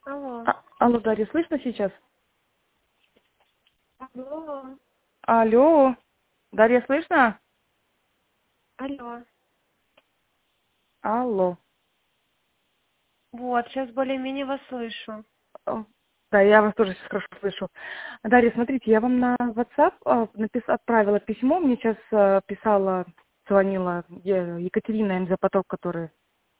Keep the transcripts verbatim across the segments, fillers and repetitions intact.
Алло. А- алло, Дарья, слышно сейчас? Алло. Алло, Дарья, слышно? Алло. Алло. Вот, сейчас более-менее вас слышу. О, Да, я вас тоже сейчас хорошо слышу. Дарья, смотрите, я вам на WhatsApp а, напис- отправила письмо. Мне сейчас а, писала, звонила Е- Екатерина МЗ Поток, которая...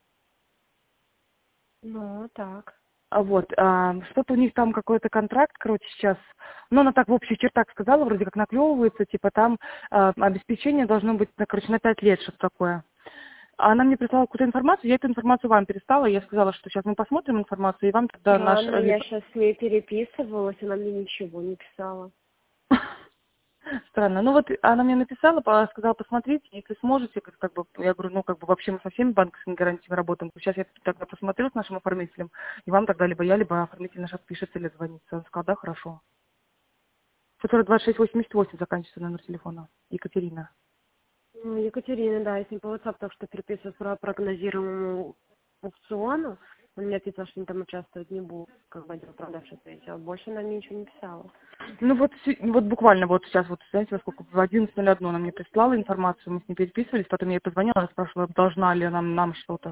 Ну, так. А вот, а, что-то у них там какой-то контракт, короче, сейчас, ну, она так в общих чертах сказала, вроде как наклевывается, типа там а, обеспечение должно быть, на, короче, на пять лет, что-то такое. А Она мне прислала какую-то информацию, я эту информацию вам перестала, я сказала, что сейчас мы посмотрим информацию, и вам тогда наш... Странно, э, я сейчас с ней переписывалась, она мне ничего не писала. Странно. Ну вот она мне написала, по- сказала, посмотрите, если сможете, как, как бы, я говорю, ну как бы вообще мы со всеми банковскими гарантиями работаем. Сейчас я тогда посмотрю с нашим оформителем, и вам тогда либо я, либо оформитель наш отпишется или звонится. Он сказал, да, хорошо. Который двадцать шесть восемьдесят восемь заканчивается номер телефона. Екатерина. Ну, Екатерина, да, я с ней по WhatsApp только что переписывалась про прогнозируемому аукциону. Он мне ответил, что они там участвовать не будут, как бы отдел продаж ответил. Больше она мне ничего не писала. Ну вот, се- вот буквально вот сейчас, вот знаете, во сколько, в одиннадцать ноль один она мне прислала информацию, мы с ней переписывались, потом я ей позвонила, она спрашивала, должна ли нам, нам что-то.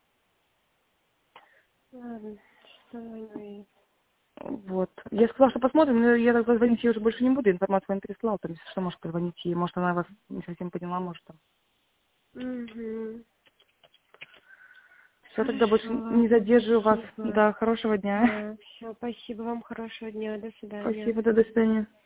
Ладно, что вы... Вот. Я сказала, что посмотрим, но я тогда звонить ей уже больше не буду, информацию вам переслала, там, если что, может, позвонить ей, может, она вас не совсем поняла, может, там. Угу. Все, тогда Хорошо, больше не ладно, задерживаю вас. спасибо. Да, хорошего дня. Да, все, спасибо вам, хорошего дня, до свидания. Спасибо, да, до свидания.